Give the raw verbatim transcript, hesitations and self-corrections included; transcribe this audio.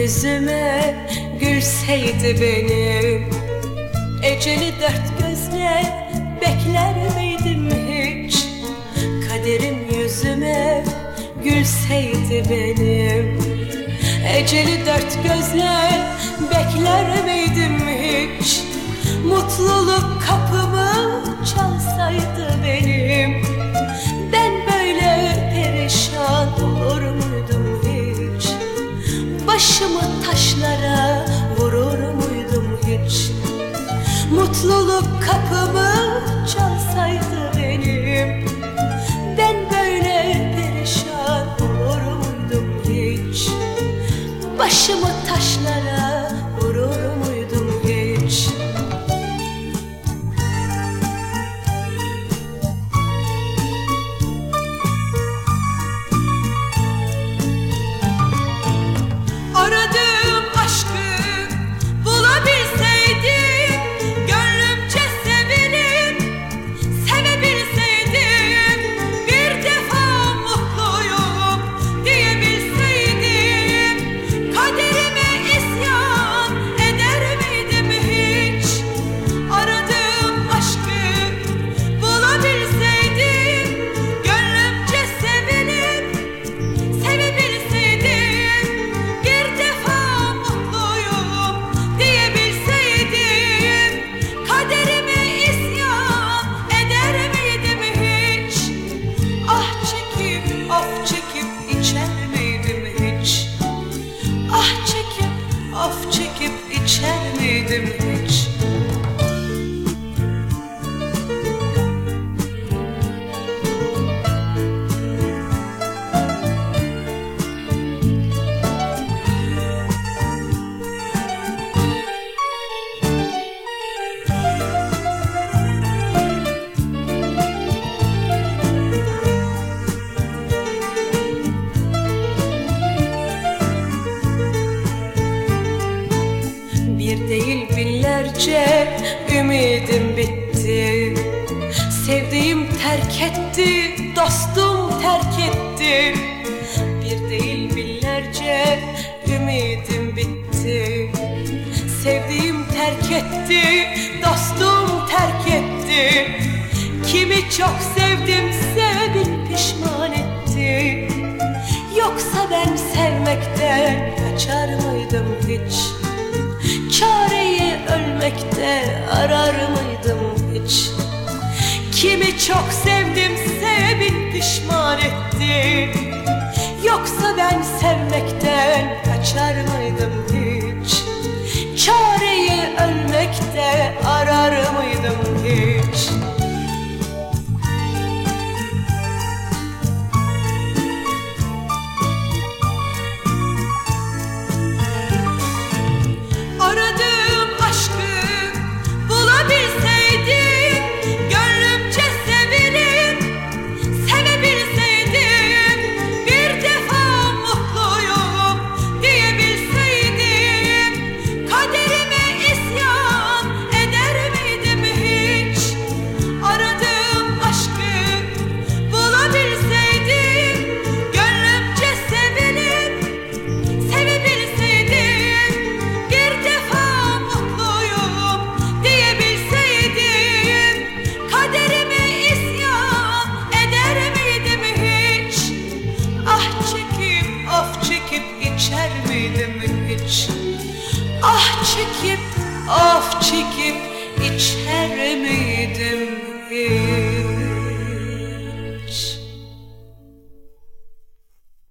yüzüme gülseydi benim, eceli dört gözle bekler miydim hiç? Kaderim yüzüme gülseydi benim, eceli dört gözle bekler miydim hiç? Mutluluk kapımı çalsaydı benim, ben böyle perişan olur muydum hiç? Başımı taşlara vurur muydum hiç? Mutluluk kapımı çalsaydı benim, ben böyle perişan olur muydum hiç? Başımı taşlara vurur muydum hiç? Aradığım aşkı bulabilseydim, gönlümce sevilip sevebilseydim, bir defa mutluyum diyebilseydim, kaderime isyan eder miydim hiç? Aradığım aşkı bulabilseydim, gönlümce sevilip sevebilseydim, bir defa mutluyum diyebilseydim, kaderime isyan eder miydim hiç? Ah çekip of çekip içer miydim hiç? Ah çekip of çekip içer miydim hiç? Bir değil binlerce ümidim bitti, sevdiğim terk etti, dostum terk etti. Bir değil binlerce ümidim bitti, sevdiğim terk etti, dostum terk etti. Kimi çok sevdimse bin pişman etti. Yoksa ben sevmekten kaçar mıydım hiç? Çareyi ölmekte arar mıydım hiç? Kimi çok sevdimse bin pişman etti. Yoksa ben sevmekten kaçar mıydım hiç? Çareyi ölmekte arar mıydım hiç? Aradığım aşkı bulabilseydim, gönlümce sevilip sevebilseydim, bir defa mutluyum diyebilseydim, kaderime isyan eder miydim hiç? Aradığım aşkı bulabilseydim, gönlümce sevilip sevebilseydim, bir defa mutluyum diyebilseydim, kaderime isyan eder miydim hiç? Ah çekip of çekip içer miydim hiç? Ah çekip of çekip içer miydim hiç?